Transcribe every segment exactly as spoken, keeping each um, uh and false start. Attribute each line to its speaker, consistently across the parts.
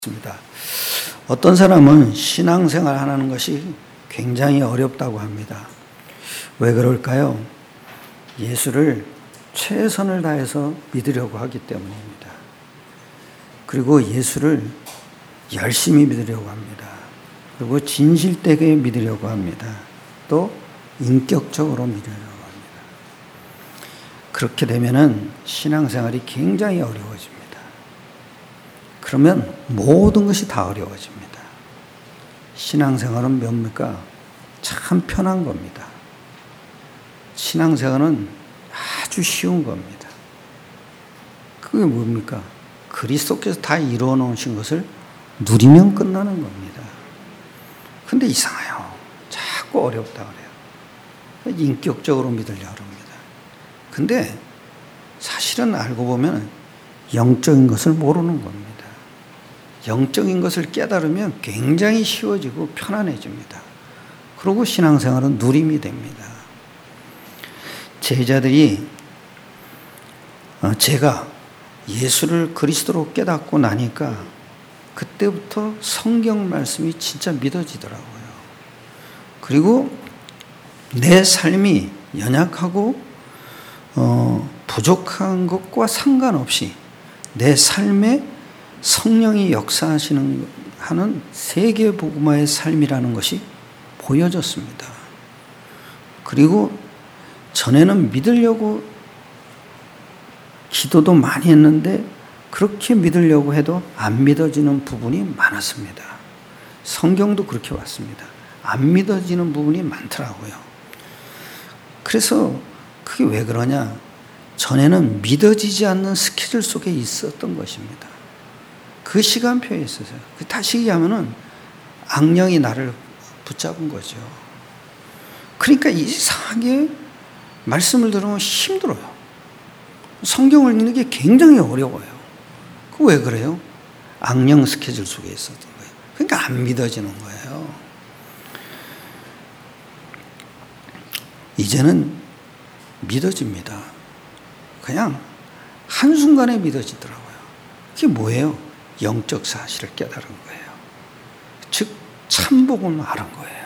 Speaker 1: 있습니다. 어떤 사람은 신앙생활 하는 것이 굉장히 어렵다고 합니다. 왜 그럴까요? 예수를 최선을 다해서 믿으려고 하기 때문입니다. 그리고 예수를 열심히 믿으려고 합니다. 그리고 진실되게 믿으려고 합니다. 또 인격적으로 믿으려고 합니다. 그렇게 되면은 신앙생활이 굉장히 어려워집니다. 그러면 모든 것이 다 어려워집니다. 신앙생활은 뭡니까? 참 편한 겁니다. 신앙생활은 아주 쉬운 겁니다. 그게 뭡니까? 그리스도께서 다 이루어 놓으신 것을 누리면 끝나는 겁니다. 근데 이상해요. 자꾸 어렵다 그래요. 인격적으로 믿으려고 합니다. 근데 사실은 알고 보면 영적인 것을 모르는 겁니다. 영적인 것을 깨달으면 굉장히 쉬워지고 편안해집니다. 그리고 신앙생활은 누림이 됩니다. 제자들이 제가 예수를 그리스도로 깨닫고 나니까 그때부터 성경 말씀이 진짜 믿어지더라고요. 그리고 내 삶이 연약하고 어, 부족한 것과 상관없이 내 삶에 성령이 역사하시는 하는 세계복음화의 삶이라는 것이 보여졌습니다. 그리고 전에는 믿으려고 기도도 많이 했는데 그렇게 믿으려고 해도 안 믿어지는 부분이 많았습니다. 성경도 그렇게 왔습니다. 안 믿어지는 부분이 많더라고요. 그래서 그게 왜 그러냐? 전에는 믿어지지 않는 스케줄 속에 있었던 것입니다. 그 시간표에 있어서요. 다시 얘기하면은 악령이 나를 붙잡은 거죠. 그러니까 이상하게 말씀을 들으면 힘들어요. 성경을 읽는 게 굉장히 어려워요. 그 왜 그래요? 악령 스케줄 속에 있었던 거예요. 그러니까 안 믿어지는 거예요. 이제는 믿어집니다. 그냥 한순간에 믿어지더라고요. 그게 뭐예요? 영적 사실을 깨달은 거예요. 즉 참복음을 알은 거예요.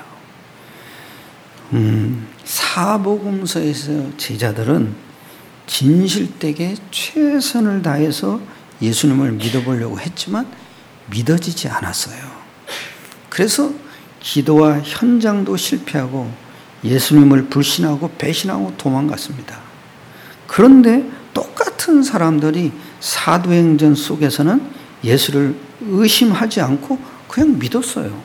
Speaker 1: 음, 사복음서에서 제자들은 진실되게 최선을 다해서 예수님을 믿어보려고 했지만 믿어지지 않았어요. 그래서 기도와 현장도 실패하고 예수님을 불신하고 배신하고 도망갔습니다. 그런데 똑같은 사람들이 사도행전 속에서는 예수를 의심하지 않고 그냥 믿었어요.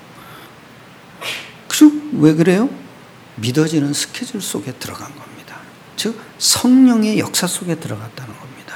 Speaker 1: 즉, 왜 그래요? 믿어지는 스케줄 속에 들어간 겁니다. 즉, 성령의 역사 속에 들어갔다는 겁니다.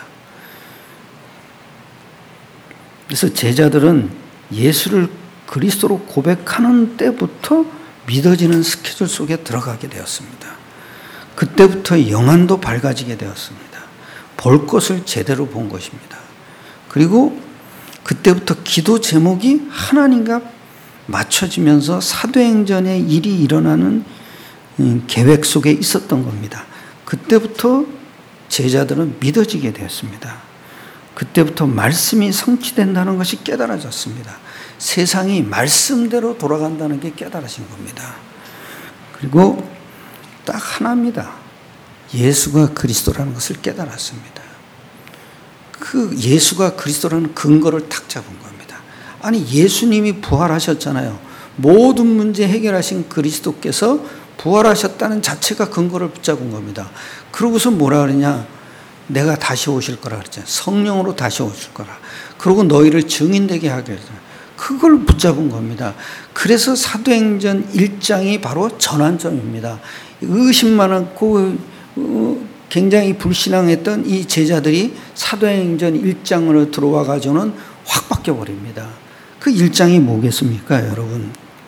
Speaker 1: 그래서 제자들은 예수를 그리스도로 고백하는 때부터 믿어지는 스케줄 속에 들어가게 되었습니다. 그때부터 영안도 밝아지게 되었습니다. 볼 것을 제대로 본 것입니다. 그리고 그때부터 기도 제목이 하나님과 맞춰지면서 사도행전의 일이 일어나는 계획 속에 있었던 겁니다. 그때부터 제자들은 믿어지게 되었습니다. 그때부터 말씀이 성취된다는 것이 깨달아졌습니다. 세상이 말씀대로 돌아간다는 게 깨달아진 겁니다. 그리고 딱 하나입니다. 예수가 그리스도라는 것을 깨달았습니다. 그 예수가 그리스도라는 근거를 탁 잡은 겁니다. 아니, 예수님이 부활하셨잖아요. 모든 문제 해결하신 그리스도께서 부활하셨다는 자체가 근거를 붙잡은 겁니다. 그러고서 뭐라 그러냐? 내가 다시 오실 거라 그랬잖아요. 성령으로 다시 오실 거라. 그리고 너희를 증인되게 하겠다. 그걸 붙잡은 겁니다. 그래서 사도행전 일 장이 바로 전환점입니다. 의심 많았고 굉장히 불신앙했던 이 제자들이 사도행전 일 장으로 들어와 가지고는 확 바뀌어버립니다. 그 일 장이 뭐겠습니까, 여러분?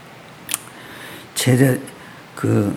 Speaker 1: 제자, 그,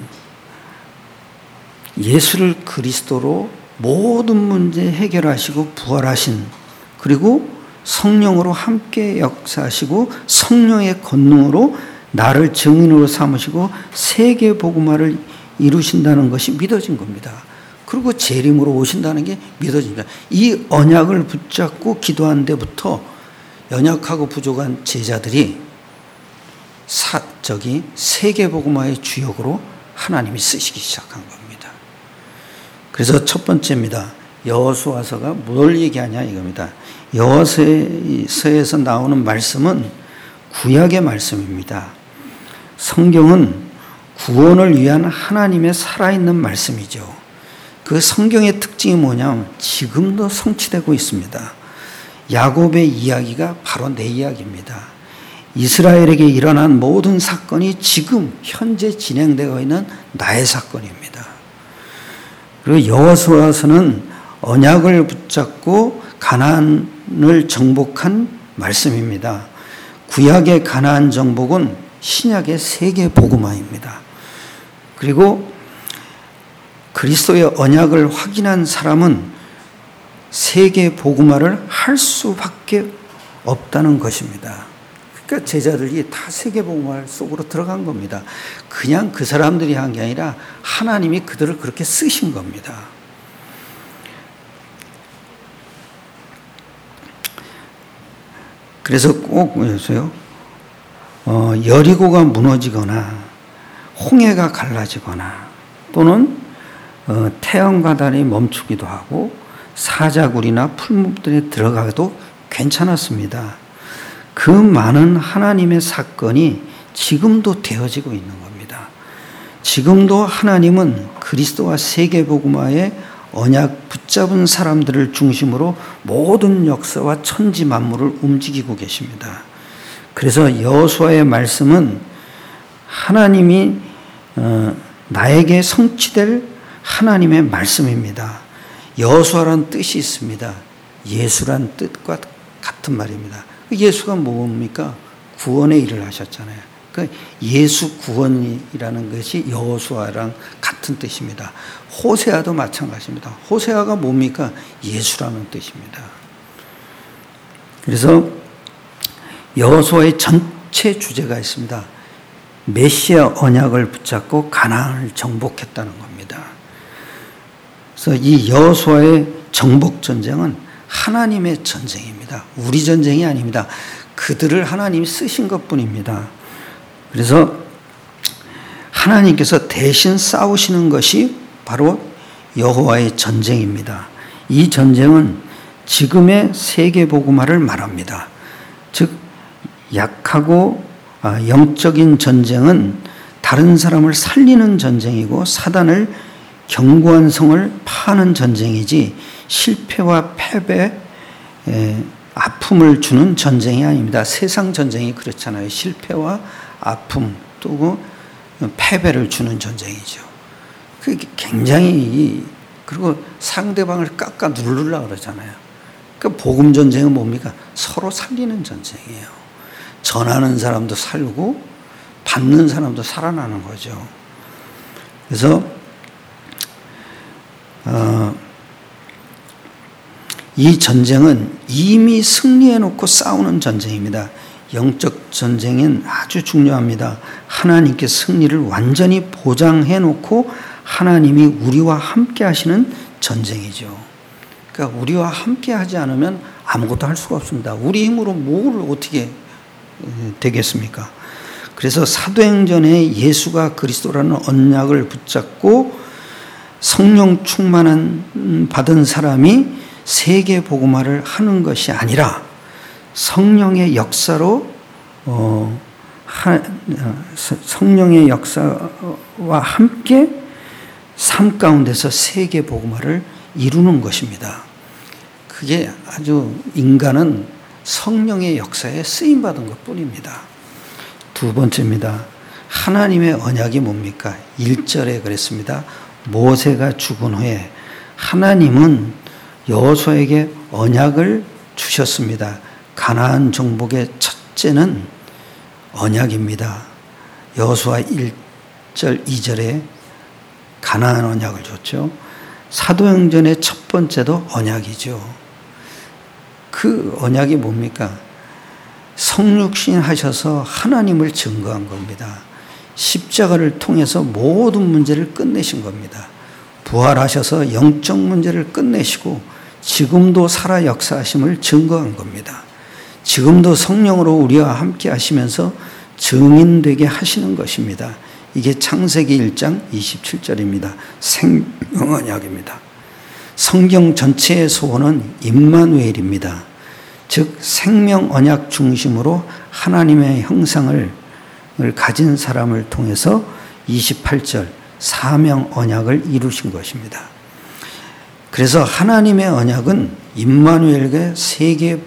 Speaker 1: 예수를 그리스도로 모든 문제 해결하시고 부활하신, 그리고 성령으로 함께 역사하시고 성령의 권능으로 나를 증인으로 삼으시고 세계 복음화를 이루신다는 것이 믿어진 겁니다. 그리고 재림으로 오신다는 게 믿어집니다. 이 언약을 붙잡고 기도한 데부터 연약하고 부족한 제자들이 사, 저기 세계복음화의 주역으로 하나님이 쓰시기 시작한 겁니다. 그래서 첫 번째입니다. 여호수아서가 뭘 얘기하냐 이겁니다. 여호수아서에서 나오는 말씀은 구약의 말씀입니다. 성경은 구원을 위한 하나님의 살아있는 말씀이죠. 그 성경의 특징이 뭐냐면 지금도 성취되고 있습니다. 야곱의 이야기가 바로 내 이야기입니다. 이스라엘에게 일어난 모든 사건이 지금 현재 진행되고 있는 나의 사건입니다. 그리고 여호수아서는 언약을 붙잡고 가나안을 정복한 말씀입니다. 구약의 가나안 정복은 신약의 세계 복음화입니다. 그리고 그리스도의 언약을 확인한 사람은 세계 복음화를 할 수밖에 없다는 것입니다. 그러니까 제자들이 다 세계 복음화 속으로 들어간 겁니다. 그냥 그 사람들이 한 게 아니라 하나님이 그들을 그렇게 쓰신 겁니다. 그래서 꼭 보세요. 어, 여리고가 무너지거나 홍해가 갈라지거나 또는 어, 태양과 달이 멈추기도 하고 사자굴이나 풀무들에 들어가도 괜찮았습니다. 그 많은 하나님의 사건이 지금도 되어지고 있는 겁니다. 지금도 하나님은 그리스도와 세계복음화의 언약 붙잡은 사람들을 중심으로 모든 역사와 천지 만물을 움직이고 계십니다. 그래서 여호수아의 말씀은 하나님이 어, 나에게 성취될 하나님의 말씀입니다. 여호수아라는 뜻이 있습니다. 예수란 뜻과 같은 말입니다. 예수가 뭡니까? 구원의 일을 하셨잖아요. 그러니까 예수 구원이라는 것이 여호수아랑 같은 뜻입니다. 호세아도 마찬가지입니다. 호세아가 뭡니까? 예수라는 뜻입니다. 그래서 여호수아의 전체 주제가 있습니다. 메시아 언약을 붙잡고 가나안을 정복했다는 겁니다. 그래서 이 여호수아의 정복 전쟁은 하나님의 전쟁입니다. 우리 전쟁이 아닙니다. 그들을 하나님이 쓰신 것뿐입니다. 그래서 하나님께서 대신 싸우시는 것이 바로 여호와의 전쟁입니다. 이 전쟁은 지금의 세계 복음화를 말합니다. 즉 약하고 영적인 전쟁은 다른 사람을 살리는 전쟁이고 사단을 견고한 성을 파는 전쟁이지 실패와 패배, 에, 아픔을 주는 전쟁이 아닙니다. 세상 전쟁이 그렇잖아요. 실패와 아픔 또 패배를 주는 전쟁이죠. 그게 굉장히 그리고 상대방을 깎아 누르려고 그러잖아요. 그러니까 복음 전쟁은 뭡니까? 서로 살리는 전쟁이에요. 전하는 사람도 살고 받는 사람도 살아나는 거죠. 그래서 어, 이 전쟁은 이미 승리해놓고 싸우는 전쟁입니다. 영적 전쟁은 아주 중요합니다. 하나님께 승리를 완전히 보장해놓고 하나님이 우리와 함께 하시는 전쟁이죠. 그러니까 우리와 함께 하지 않으면 아무것도 할 수가 없습니다. 우리 힘으로 뭘 어떻게 되겠습니까? 그래서 사도행전에 예수가 그리스도라는 언약을 붙잡고 성령 충만한 받은 사람이 세계 복음화를 하는 것이 아니라 성령의 역사로 어, 하, 성령의 역사와 함께 삶 가운데서 세계 복음화를 이루는 것입니다. 그게 아주 인간은 성령의 역사에 쓰임 받은 것뿐입니다. 두 번째입니다. 하나님의 언약이 뭡니까? 일 절에 그랬습니다. 모세가 죽은 후에 하나님은 여호수아에게 언약을 주셨습니다. 가나안 정복의 첫째는 언약입니다. 여호수아 일 절 이 절에 가나안 언약을 줬죠. 사도행전의 첫 번째도 언약이죠. 그 언약이 뭡니까? 성육신 하셔서 하나님을 증거한 겁니다. 십자가를 통해서 모든 문제를 끝내신 겁니다. 부활하셔서 영적 문제를 끝내시고 지금도 살아 역사하심을 증거한 겁니다. 지금도 성령으로 우리와 함께 하시면서 증인되게 하시는 것입니다. 이게 창세기 일 장 이십칠 절입니다. 생명 언약입니다. 성경 전체의 소원은 임마누엘입니다. 즉 생명 언약 중심으로 하나님의 형상을 가진 사람을 통해서 이십팔 절 사명 언약을 이루신 것입니다. 그래서 하나님의 언약은 임마누엘의 세계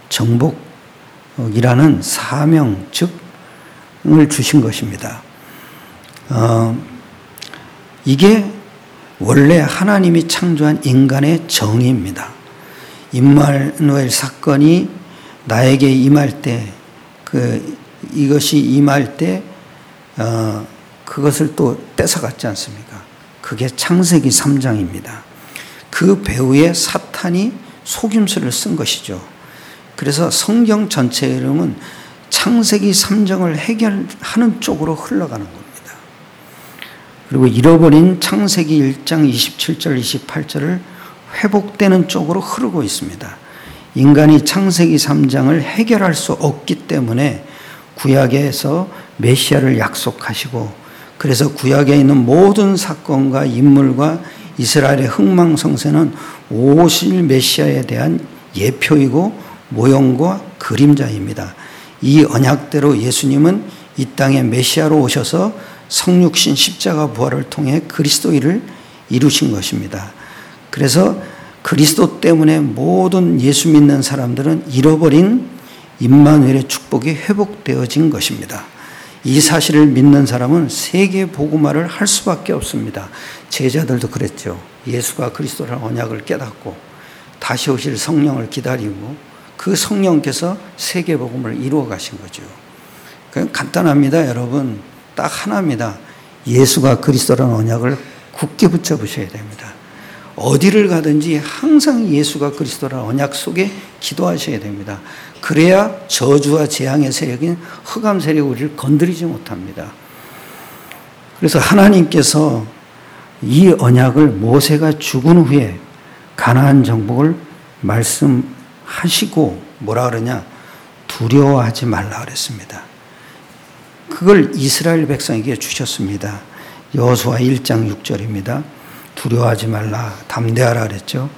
Speaker 1: 정복이라는 사명 즉을 주신 것입니다. 어, 이게 원래 하나님이 창조한 인간의 정의입니다. 임마누엘 사건이 나에게 임할 때, 그 이것이 임할 때, 어, 그것을 또 뺏어갔지 않습니까? 그게 창세기 삼 장입니다. 그 배후에 사탄이 속임수를 쓴 것이죠. 그래서 성경 전체의 흐름은 창세기 삼 장을 해결하는 쪽으로 흘러가는 겁니다. 그리고 잃어버린 창세기 일 장 이십칠 절 이십팔 절을 회복되는 쪽으로 흐르고 있습니다. 인간이 창세기 삼 장을 해결할 수 없기 때문에 구약에서 메시아를 약속하시고, 그래서 구약에 있는 모든 사건과 인물과 이스라엘의 흥망성쇠는 오실 메시아에 대한 예표이고 모형과 그림자입니다. 이 언약대로 예수님은 이 땅에 메시아로 오셔서 성육신 십자가 부활을 통해 그리스도인을 이루신 것입니다. 그래서 그리스도 때문에 모든 예수 믿는 사람들은 잃어버린 임마누엘의 축복이 회복되어진 것입니다. 이 사실을 믿는 사람은 세계 복음화를 할 수밖에 없습니다. 제자들도 그랬죠. 예수가 그리스도라는 언약을 깨닫고 다시 오실 성령을 기다리고 그 성령께서 세계 복음을 이루어 가신 거죠. 그냥 간단합니다, 여러분. 딱 하나입니다. 예수가 그리스도라는 언약을 굳게 붙잡으셔야 됩니다. 어디를 가든지 항상 예수가 그리스도라는 언약 속에 기도하셔야 됩니다. 그래야 저주와 재앙의 세력인 흑암 세력이 우리를 건드리지 못합니다. 그래서 하나님께서 이 언약을 모세가 죽은 후에 가나안 정복을 말씀하시고 뭐라 그러냐? 두려워하지 말라 그랬습니다. 그걸 이스라엘 백성에게 주셨습니다. 여호수아 일 장 육 절입니다. 두려워하지 말라, 담대하라 그랬죠.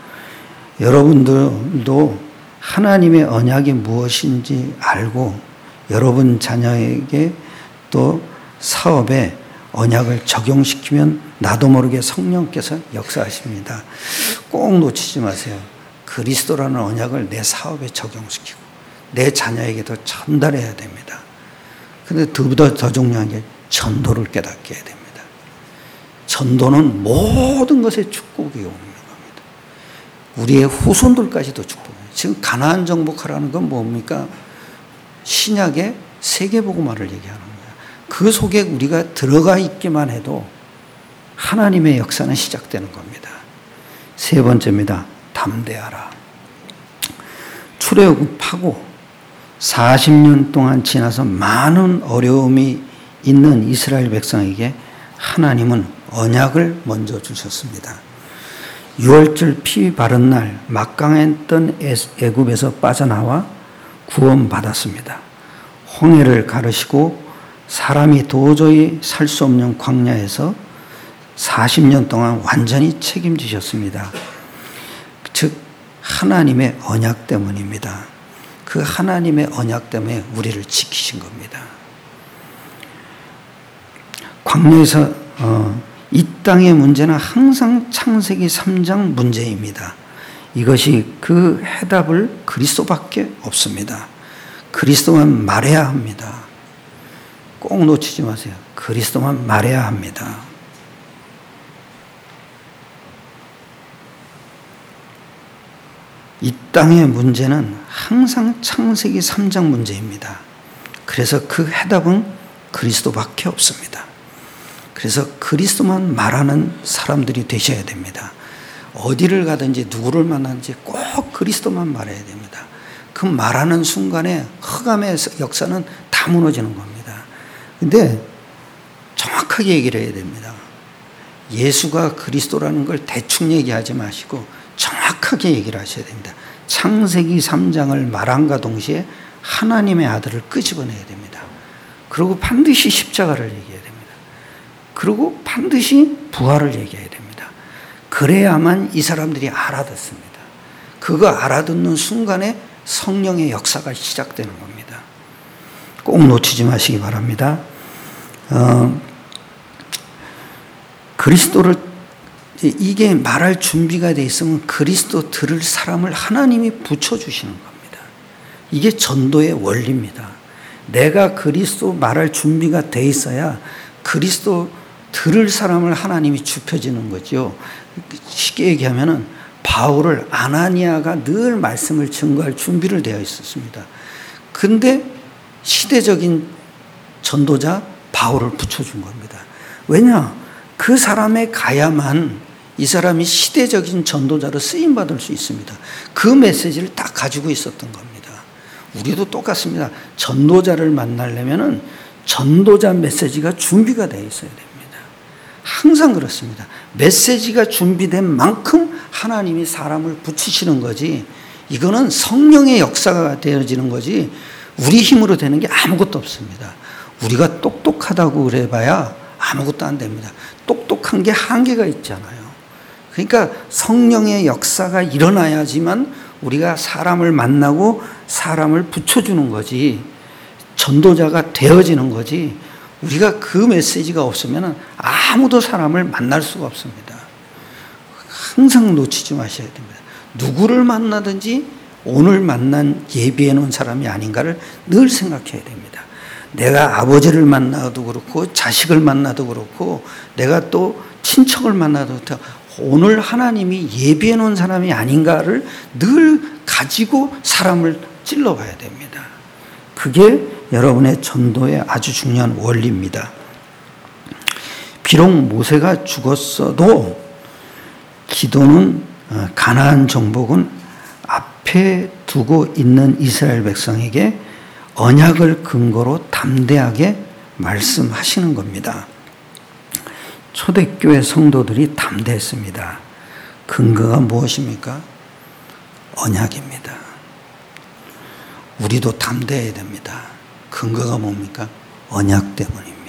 Speaker 1: 여러분들도 하나님의 언약이 무엇인지 알고 여러분 자녀에게 또 사업에 언약을 적용시키면 나도 모르게 성령께서 역사하십니다. 꼭 놓치지 마세요. 그리스도라는 언약을 내 사업에 적용시키고 내 자녀에게도 전달해야 됩니다. 그런데 그보다 더 중요한 게 전도를 깨닫게 해야 됩니다. 전도는 모든 것에 축복이 오는 겁니다. 우리의 후손들까지도 축복해요. 지금 가나안 정복하라는 건 뭡니까? 신약의 세계복음화를 얘기하는 거예요. 그 속에 우리가 들어가 있기만 해도 하나님의 역사는 시작되는 겁니다. 세 번째입니다. 담대하라. 출애굽하고 사십 년 동안 지나서 많은 어려움이 있는 이스라엘 백성에게 하나님은 언약을 먼저 주셨습니다. 유월절 피 바른 날 막강했던 애굽에서 빠져나와 구원받았습니다. 홍해를 가르시고 사람이 도저히 살 수 없는 광야에서 사십 년 동안 완전히 책임지셨습니다. 즉 하나님의 언약 때문입니다. 그 하나님의 언약 때문에 우리를 지키신 겁니다. 광야에서 어, 이 땅의 문제는 항상 창세기 삼 장 문제입니다. 이것이 그 해답을 그리스도밖에 없습니다. 그리스도만 말해야 합니다. 꼭 놓치지 마세요. 그리스도만 말해야 합니다. 이 땅의 문제는 항상 창세기 삼 장 문제입니다. 그래서 그 해답은 그리스도밖에 없습니다. 그래서 그리스도만 말하는 사람들이 되셔야 됩니다. 어디를 가든지 누구를 만나든지 꼭 그리스도만 말해야 됩니다. 그 말하는 순간에 흑암의 역사는 다 무너지는 겁니다. 근데 정확하게 얘기를 해야 됩니다. 예수가 그리스도라는 걸 대충 얘기하지 마시고 정확하게 얘기를 하셔야 됩니다. 창세기 삼 장을 말함과 동시에 하나님의 아들을 끄집어내야 됩니다. 그리고 반드시 십자가를 얘기해야 됩니다. 그리고 반드시 부활을 얘기해야 됩니다. 그래야만 이 사람들이 알아듣습니다. 그거 알아듣는 순간에 성령의 역사가 시작되는 겁니다. 꼭 놓치지 마시기 바랍니다. 어, 그리스도를 이게 말할 준비가 돼 있으면 그리스도 들을 사람을 하나님이 붙여주시는 겁니다. 이게 전도의 원리입니다. 내가 그리스도 말할 준비가 돼 있어야 그리스도 들을 사람을 하나님이 좁혀지는 거죠. 쉽게 얘기하면은 바울을 아나니아가 늘 말씀을 증거할 준비를 되어 있었습니다. 근데 시대적인 전도자 바울을 붙여준 겁니다. 왜냐? 그 사람에 가야만 이 사람이 시대적인 전도자로 쓰임받을 수 있습니다. 그 메시지를 딱 가지고 있었던 겁니다. 우리도 똑같습니다. 전도자를 만나려면은 전도자 메시지가 준비가 되어 있어야 됩니다. 항상 그렇습니다. 메시지가 준비된 만큼 하나님이 사람을 붙이시는 거지, 이거는 성령의 역사가 되어지는 거지 우리 힘으로 되는 게 아무것도 없습니다. 우리가 똑똑하다고 그래봐야 아무것도 안 됩니다. 똑똑한 게 한계가 있잖아요. 그러니까 성령의 역사가 일어나야지만 우리가 사람을 만나고 사람을 붙여주는 거지, 전도자가 되어지는 거지, 우리가 그 메시지가 없으면 아무도 사람을 만날 수가 없습니다. 항상 놓치지 마셔야 됩니다. 누구를 만나든지 오늘 만난 예비해 놓은 사람이 아닌가를 늘 생각해야 됩니다. 내가 아버지를 만나도 그렇고 자식을 만나도 그렇고 내가 또 친척을 만나도 그렇고 오늘 하나님이 예비해 놓은 사람이 아닌가를 늘 가지고 사람을 찔러봐야 됩니다. 그게 여러분의 전도의 아주 중요한 원리입니다. 비록 모세가 죽었어도 기도는 가나안 정복은 앞에 두고 있는 이스라엘 백성에게 언약을 근거로 담대하게 말씀하시는 겁니다. 초대교회 성도들이 담대했습니다. 근거가 무엇입니까? 언약입니다. 우리도 담대해야 됩니다. 근거가 뭡니까? 언약 때문입니다.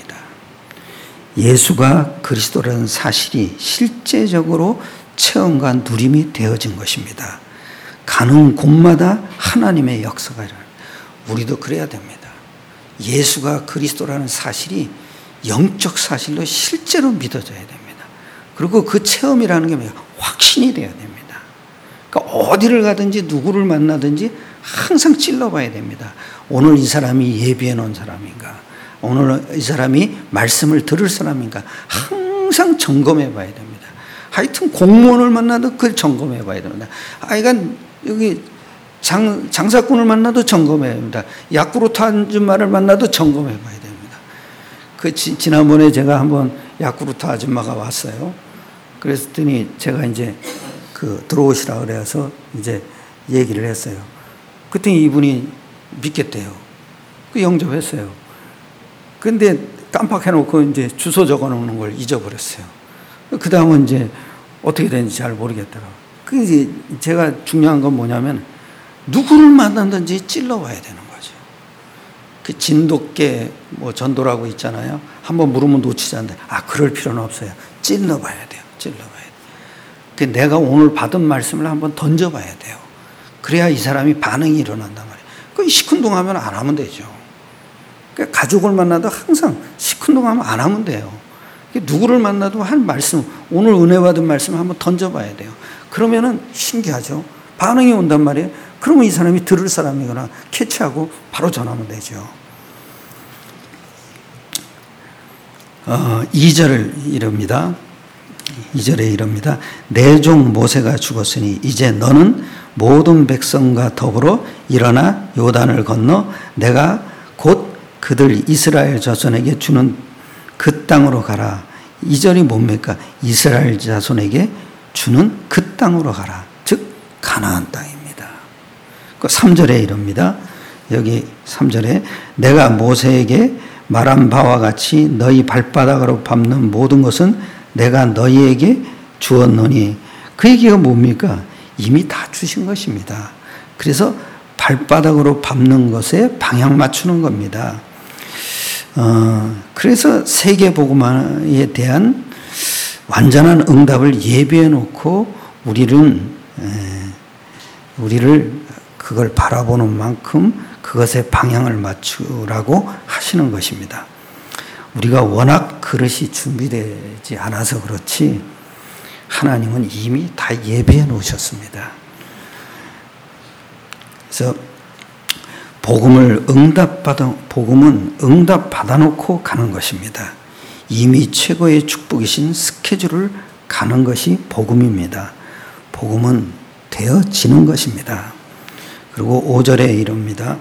Speaker 1: 예수가 그리스도라는 사실이 실제적으로 체험과 누림이 되어진 것입니다. 가는 곳마다 하나님의 역사가 일어나요. 우리도 그래야 됩니다. 예수가 그리스도라는 사실이 영적 사실로 실제로 믿어져야 됩니다. 그리고 그 체험이라는 게 뭐예요? 확신이 돼야 됩니다. 그러니까 어디를 가든지 누구를 만나든지 항상 찔러봐야 됩니다. 오늘 이 사람이 예비해 놓은 사람인가? 오늘 이 사람이 말씀을 들을 사람인가? 항상 점검해 봐야 됩니다. 하여튼 공무원을 만나도 그걸 점검해 봐야 됩니다. 아이가 여기 장, 장사꾼을 만나도 점검해야 됩니다. 야쿠르트 아줌마를 만나도 점검해 봐야 됩니다. 그 지, 지난번에 제가 한번 야쿠르트 아줌마가 왔어요. 그랬더니 제가 이제 그 들어오시라 그래서 이제 얘기를 했어요. 그랬더니 이분이 믿겠대요. 그 영접했어요. 근데 깜빡해놓고 이제 주소 적어놓는 걸 잊어버렸어요. 그 다음은 이제 어떻게 되는지 잘 모르겠더라고요. 그 이제 제가 중요한 건 뭐냐면 누구를 만나든지 찔러봐야 되는 거죠. 그 진돗개 뭐 전도라고 있잖아요. 한번 물으면 놓치지 않는데, 아, 그럴 필요는 없어요. 찔러봐야 돼요. 찔러봐야 돼요. 그 내가 오늘 받은 말씀을 한번 던져봐야 돼요. 그래야 이 사람이 반응이 일어난단 말이에요. 그 시큰둥하면 안 하면 되죠. 그러니까 가족을 만나도 항상 시큰둥하면 안 하면 돼요. 누구를 만나도 한 말씀, 오늘 은혜 받은 말씀을 한번 던져봐야 돼요. 그러면은 신기하죠. 반응이 온단 말이에요. 그러면 이 사람이 들을 사람이거나 캐치하고 바로 전하면 되죠. 어, 이 절을 이릅니다. 이 절에 이릅니다. 내 종 모세가 죽었으니 이제 너는 모든 백성과 더불어 일어나 요단을 건너 내가 곧 그들 이스라엘 자손에게 주는 그 땅으로 가라. 이 절이 뭡니까? 이스라엘 자손에게 주는 그 땅으로 가라. 즉 가나안 땅입니다. 그 삼 절에 이럽니다. 여기 삼 절에 내가 모세에게 말한 바와 같이 너희 발바닥으로 밟는 모든 것은 내가 너희에게 주었노니, 그 얘기가 뭡니까? 이미 다 주신 것입니다. 그래서 발바닥으로 밟는 것에 방향 맞추는 겁니다. 어, 그래서 세계복음화에 대한 완전한 응답을 예비해 놓고 우리는 에, 우리를 그걸 바라보는 만큼 그것에 방향을 맞추라고 하시는 것입니다. 우리가 워낙 그릇이 준비되지 않아서 그렇지 하나님은 이미 다 예비해 놓으셨습니다. 그래서 복음을 응답받아, 복음은 응답받아 놓고 가는 것입니다. 이미 최고의 축복이신 스케줄을 가는 것이 복음입니다. 복음은 되어지는 것입니다. 그리고 오 절에 이럽니다.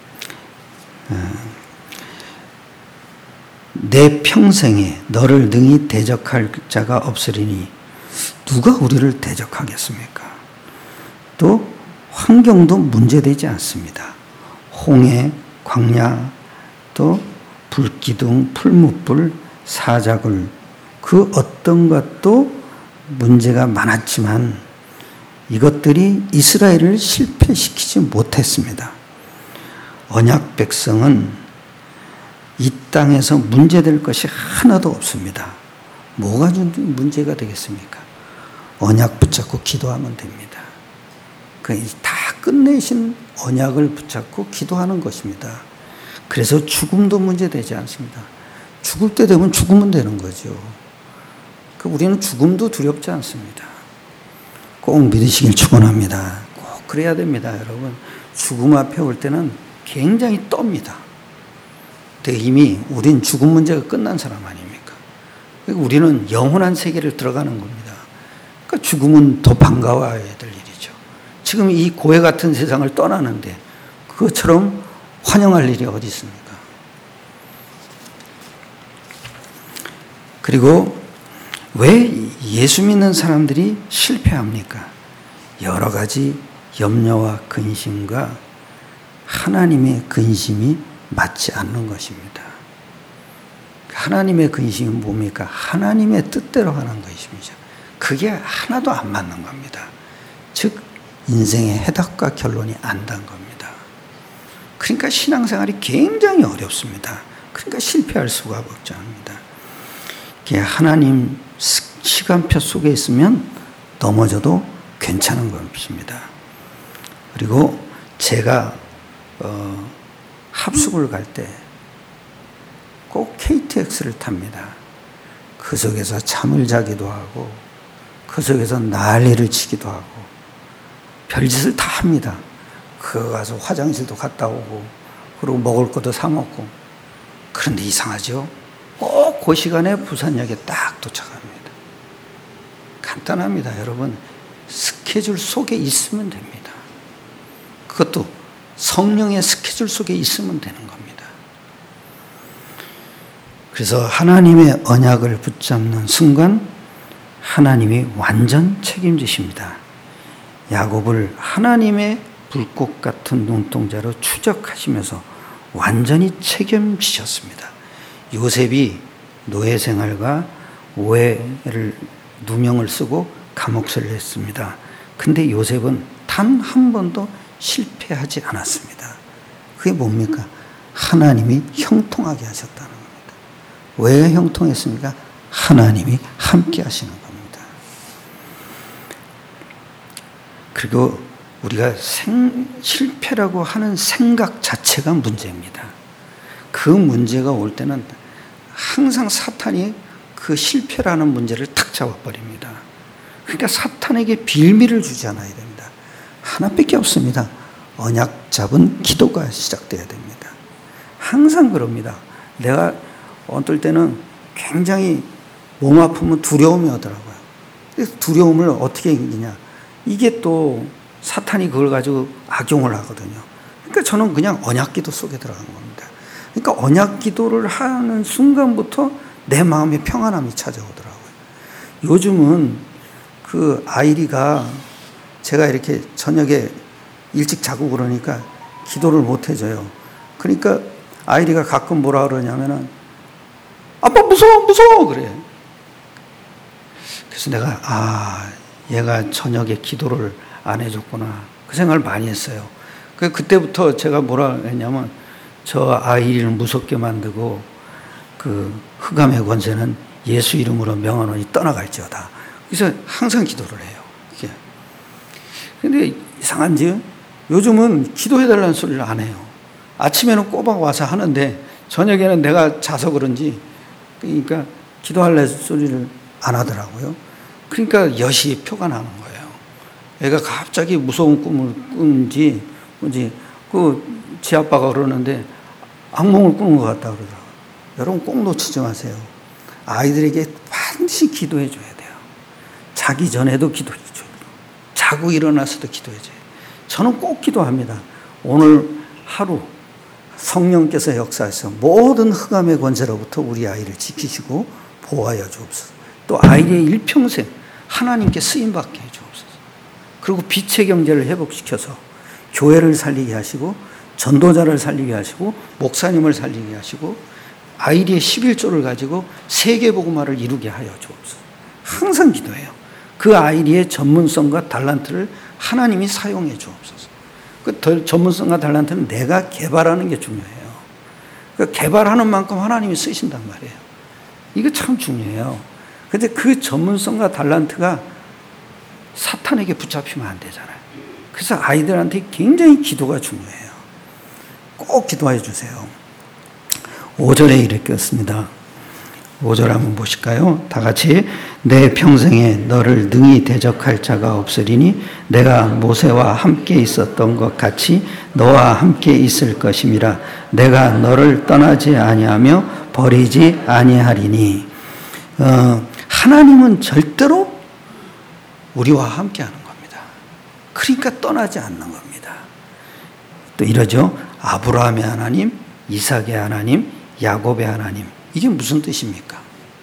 Speaker 1: 내 평생에 너를 능히 대적할 자가 없으리니 누가 우리를 대적하겠습니까? 또 환경도 문제되지 않습니다. 홍해, 광야, 또 불기둥, 풀무불, 사자굴 그 어떤 것도 문제가 많았지만 이것들이 이스라엘을 실패시키지 못했습니다. 언약 백성은 이 땅에서 문제될 것이 하나도 없습니다. 뭐가 문제가 되겠습니까? 언약 붙잡고 기도하면 됩니다. 다 끝내신 언약을 붙잡고 기도하는 것입니다. 그래서 죽음도 문제되지 않습니다. 죽을 때 되면 죽으면 되는 거죠. 우리는 죽음도 두렵지 않습니다. 꼭 믿으시길 축원합니다. 꼭 그래야 됩니다, 여러분. 죽음 앞에 올 때는 굉장히 떱니다. 이미 우린 죽음 문제가 끝난 사람 아닙니까? 우리는 영원한 세계를 들어가는 겁니다. 그러니까 죽음은 더 반가워야 될 일이죠. 지금 이 고해 같은 세상을 떠나는데 그것처럼 환영할 일이 어디 있습니까? 그리고 왜 예수 믿는 사람들이 실패합니까? 여러 가지 염려와 근심과 하나님의 근심이 맞지 않는 것입니다. 하나님의 근심이 뭡니까? 하나님의 뜻대로 하는 것입니다. 그게 하나도 안 맞는 겁니다. 즉 인생의 해답과 결론이 안 단 겁니다. 그러니까 신앙생활이 굉장히 어렵습니다. 그러니까 실패할 수가 없지 않습니다. 하나님 시간표 속에 있으면 넘어져도 괜찮은 것입니다. 그리고 제가 어, 합숙을 갈 때 꼭 케이티엑스를 탑니다. 그 속에서 잠을 자기도 하고 그 속에서 난리를 치기도 하고 별짓을 다 합니다. 그 가서 화장실도 갔다 오고 그리고 먹을 것도 사 먹고. 그런데 이상하죠? 꼭 그 시간에 부산역에 딱 도착합니다. 간단합니다, 여러분. 스케줄 속에 있으면 됩니다. 그것도 성령의 스케줄 속에 있으면 되는 겁니다. 그래서 하나님의 언약을 붙잡는 순간 하나님이 완전 책임지십니다. 야곱을 하나님의 불꽃 같은 눈동자로 추적하시면서 완전히 책임지셨습니다. 요셉이 노예 생활과 오해를 누명을 쓰고 감옥살이를 했습니다. 근데 요셉은 단 한 번도 실패하지 않았습니다. 그게 뭡니까? 하나님이 형통하게 하셨다는 겁니다. 왜 형통했습니까? 하나님이 함께 하시는 겁니다. 그리고 우리가 생, 실패라고 하는 생각 자체가 문제입니다. 그 문제가 올 때는 항상 사탄이 그 실패라는 문제를 탁 잡아버립니다. 그러니까 사탄에게 빌미를 주지 않아야 됩니다. 하나밖에 없습니다. 언약 잡은 기도가 시작돼야 됩니다. 항상 그럽니다. 내가 어떨 때는 굉장히 몸 아프면 두려움이 오더라고요. 그래서 두려움을 어떻게 이기냐. 이게 또 사탄이 그걸 가지고 악용을 하거든요. 그러니까 저는 그냥 언약 기도 속에 들어간 겁니다. 그러니까 언약 기도를 하는 순간부터 내 마음에 평안함이 찾아오더라고요. 요즘은 그 아이리가 제가 이렇게 저녁에 일찍 자고 그러니까 기도를 못 해줘요. 그러니까 아이리가 가끔 뭐라 그러냐면은 아빠 무서워 무서워 그래. 그래서 내가 아 얘가 저녁에 기도를 안 해줬구나 그 생각을 많이 했어요. 그때부터 제가 뭐라 했냐면 저 아이를 무섭게 만들고 그 흑암의 권세는 예수 이름으로 명하노니 떠나갈지어다. 그래서 항상 기도를 해요. 이게. 근데 이상한지 요즘은 기도해달라는 소리를 안 해요. 아침에는 꼬박 와서 하는데 저녁에는 내가 자서 그런지 그러니까 기도할래 소리를 안 하더라고요. 그러니까 여시의 표가 나는 거예요. 애가 갑자기 무서운 꿈을 꾸는지 뭔지 그 지 아빠가 그러는데 악몽을 꾸는 것 같다 그러더라고요. 여러분 꼭 놓치지 마세요. 아이들에게 반드시 기도해 줘야 돼요. 자기 전에도 기도해 줘요. 자고 일어나서도 기도해 줘요. 저는 꼭 기도합니다. 오늘 하루 성령께서 역사해서 모든 흑암의 권세로부터 우리 아이를 지키시고 보호하여 주옵소서. 또 아이의 일평생 하나님께 쓰임받게 해 주옵소서. 그리고 빛의 경제를 회복시켜서 교회를 살리게 하시고 전도자를 살리게 하시고 목사님을 살리게 하시고 아이의 십일조를 가지고 세계복음화를 이루게 하여 주옵소서. 항상 기도해요. 그 아이의 전문성과 달란트를 하나님이 사용해 주옵소서. 그 전문성과 달란트는 내가 개발하는 게 중요해요. 그 개발하는 만큼 하나님이 쓰신단 말이에요. 이거 참 중요해요. 근데 그 전문성과 달란트가 사탄에게 붙잡히면 안 되잖아요. 그래서 아이들한테 굉장히 기도가 중요해요. 꼭 기도해 주세요. 오 절에 이렇게 썼습니다. 오 절 한번 보실까요? 다 같이 내 평생에 너를 능히 대적할 자가 없으리니 내가 모세와 함께 있었던 것 같이 너와 함께 있을 것임이라. 내가 너를 떠나지 아니하며 버리지 아니하리니. 어, 하나님은 절대로 우리와 함께 하는 겁니다. 그러니까 떠나지 않는 겁니다. 또 이러죠. 아브라함의 하나님, 이삭의 하나님, 야곱의 하나님. 이게 무슨 뜻입니까?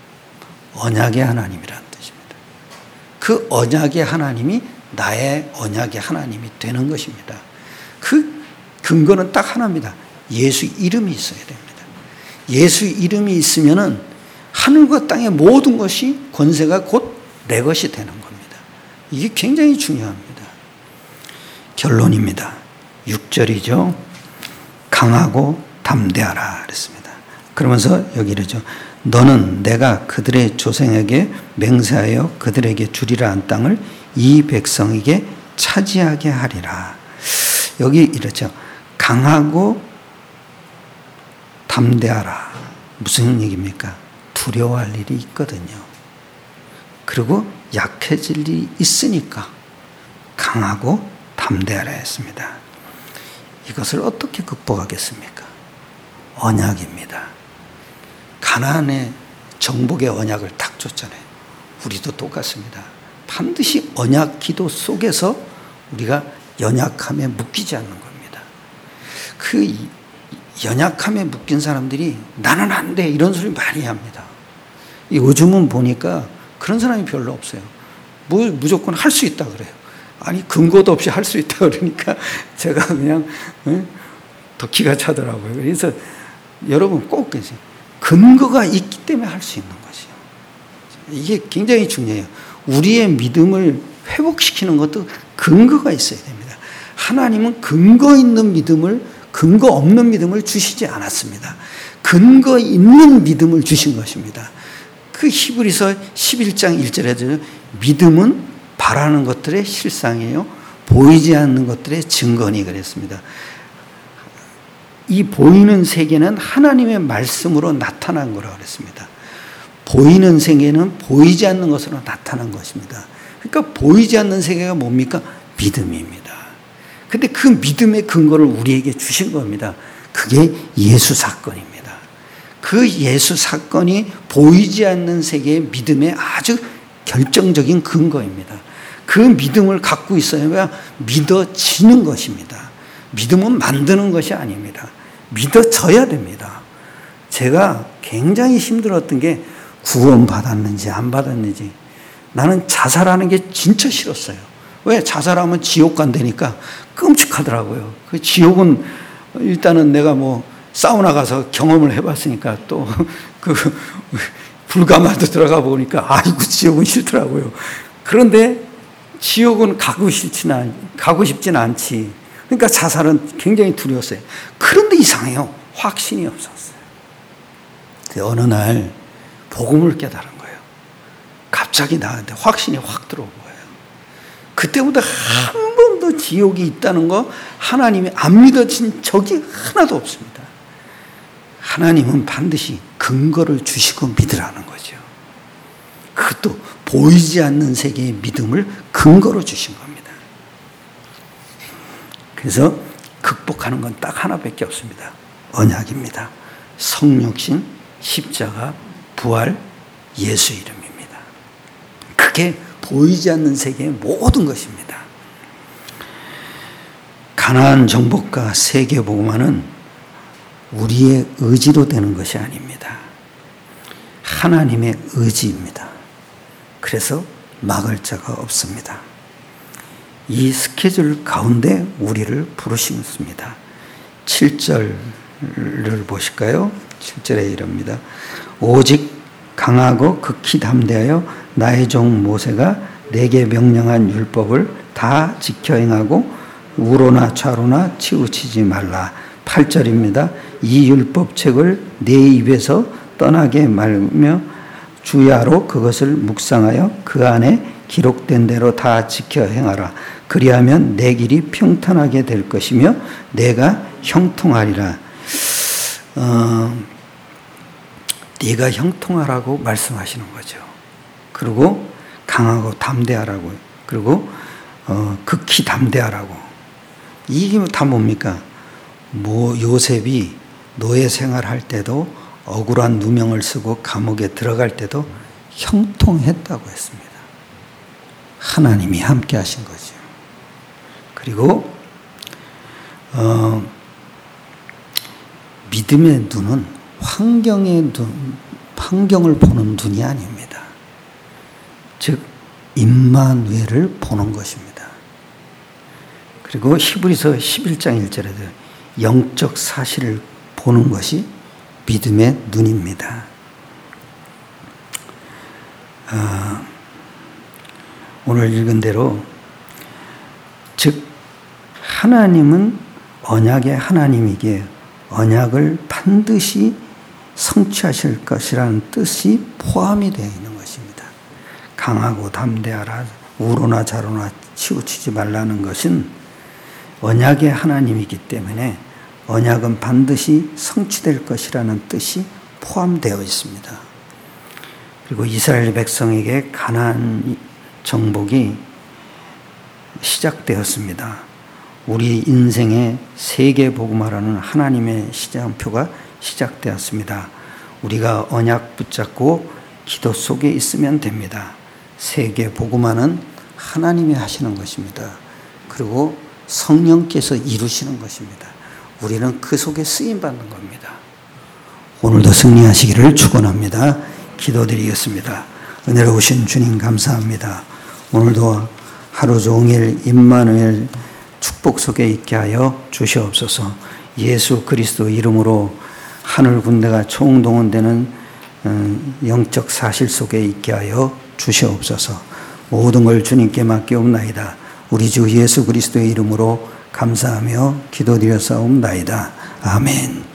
Speaker 1: 언약의 하나님이라는 뜻입니다. 그 언약의 하나님이 나의 언약의 하나님이 되는 것입니다. 그 근거는 딱 하나입니다. 예수 이름이 있어야 됩니다. 예수 이름이 있으면은 하늘과 땅의 모든 것이 권세가 곧 내 것이 되는 겁니다. 이게 굉장히 중요합니다. 결론입니다. 육 절이죠. 강하고 담대하라 그랬습니다. 그러면서 여기 이러죠. 너는 내가 그들의 조상에게 맹세하여 그들에게 주리라 한 땅을 이 백성에게 차지하게 하리라. 여기 이러죠. 강하고 담대하라. 무슨 얘기입니까? 두려워할 일이 있거든요. 그리고 약해질 일이 있으니까 강하고 담대하라 했습니다. 이것을 어떻게 극복하겠습니까? 언약입니다. 가나안의 정복의 언약을 딱 줬잖아요. 우리도 똑같습니다. 반드시 언약 기도 속에서 우리가 연약함에 묶이지 않는 겁니다. 그 연약함에 묶인 사람들이 나는 안 돼 이런 소리 많이 합니다. 요즘은 보니까 그런 사람이 별로 없어요. 뭐 무조건 할 수 있다 그래요. 아니 근거도 없이 할 수 있다 그러니까 제가 그냥 더 기가 차더라고요. 그래서 여러분 꼭 근거가 있기 때문에 할 수 있는 것이요. 이게 굉장히 중요해요. 우리의 믿음을 회복시키는 것도 근거가 있어야 됩니다. 하나님은 근거 있는 믿음을 근거 없는 믿음을 주시지 않았습니다. 근거 있는 믿음을 주신 것입니다. 그 히브리서 십일 장 일 절에도 믿음은 바라는 것들의 실상이에요. 보이지 않는 것들의 증거니 그랬습니다. 이 보이는 세계는 하나님의 말씀으로 나타난 거라고 그랬습니다. 보이는 세계는 보이지 않는 것으로 나타난 것입니다. 그러니까 보이지 않는 세계가 뭡니까? 믿음입니다. 근데 그 믿음의 근거를 우리에게 주신 겁니다. 그게 예수 사건입니다. 그 예수 사건이 보이지 않는 세계의 믿음의 아주 결정적인 근거입니다. 그 믿음을 갖고 있어야 믿어지는 것입니다. 믿음은 만드는 것이 아닙니다. 믿어져야 됩니다. 제가 굉장히 힘들었던 게 구원 받았는지 안 받았는지. 나는 자살하는 게 진짜 싫었어요. 왜? 자살하면 지옥 간다니까 끔찍하더라고요. 그 지옥은 일단은 내가 뭐 사우나 가서 경험을 해봤으니까 또 그 불가마도 들어가 보니까 아이고 지옥은 싫더라고요. 그런데 지옥은 가고 싶지는 않, 가고 싶지는 않지. 그러니까 자살은 굉장히 두려웠어요. 그런데 이상해요. 확신이 없었어요. 어느 날 복음을 깨달은 거예요. 갑자기 나한테 확신이 확 들어온 거예요. 그때부터 한 번도 지옥이 있다는 거 하나님이 안 믿어진 적이 하나도 없습니다. 하나님은 반드시 근거를 주시고 믿으라는 거죠. 그것도 보이지 않는 세계의 믿음을 근거로 주신 겁니다. 그래서 극복하는 건 딱 하나밖에 없습니다. 언약입니다. 성육신, 십자가, 부활, 예수 이름입니다. 그게 보이지 않는 세계의 모든 것입니다. 가나안 정복과 세계복음화는 우리의 의지로 되는 것이 아닙니다. 하나님의 의지입니다. 그래서 막을 자가 없습니다. 이 스케줄 가운데 우리를 부르셨습니다. 칠 절을 보실까요? 칠 절에 이럽니다. 오직 강하고 극히 담대하여 나의 종 모세가 내게 명령한 율법을 다 지켜 행하고 우로나 좌로나 치우치지 말라. 팔 절입니다. 이 율법책을 내 입에서 떠나게 말며 주야로 그것을 묵상하여 그 안에 기록된 대로 다 지켜 행하라. 그리하면 내 길이 평탄하게 될 것이며 내가 형통하리라. 어, 네가 형통하라고 말씀하시는 거죠. 그리고 강하고 담대하라고. 그리고 어, 극히 담대하라고. 이게 다 뭡니까? 뭐 요셉이 노예 생활할 때도 억울한 누명을 쓰고 감옥에 들어갈 때도 형통했다고 했습니다. 하나님이 함께 하신 거죠. 그리고 어, 믿음의 눈은 환경의 눈, 환경을 보는 눈이 아닙니다. 즉 임마누엘을 보는 것입니다. 그리고 히브리서 십일 장 일 절에도 영적 사실을 보는 것이 믿음의 눈입니다. 어, 오늘 읽은 대로 즉 하나님은 언약의 하나님이기에 언약을 반드시 성취하실 것이라는 뜻이 포함이 되어 있는 것입니다. 강하고 담대하라, 우로나 좌로나 치우치지 말라는 것은 언약의 하나님이기 때문에 언약은 반드시 성취될 것이라는 뜻이 포함되어 있습니다. 그리고 이스라엘 백성에게 가나안 정복이 시작되었습니다. 우리 인생의 세계복음화라는 하나님의 시작표가 시작되었습니다. 우리가 언약 붙잡고 기도 속에 있으면 됩니다. 세계복음화는 하나님이 하시는 것입니다. 그리고 성령께서 이루시는 것입니다. 우리는 그 속에 쓰임받는 겁니다. 오늘도 승리하시기를 축원합니다. 기도드리겠습니다. 은혜로우신 주님 감사합니다. 오늘도 하루 종일 임마누엘 축복 속에 있게 하여 주시옵소서. 예수 그리스도 이름으로 하늘 군대가 총동원되는 영적 사실 속에 있게 하여 주시옵소서. 모든 걸 주님께 맡기옵나이다. 우리 주 예수 그리스도의 이름으로 감사하며 기도드렸사옵나이다. 아멘.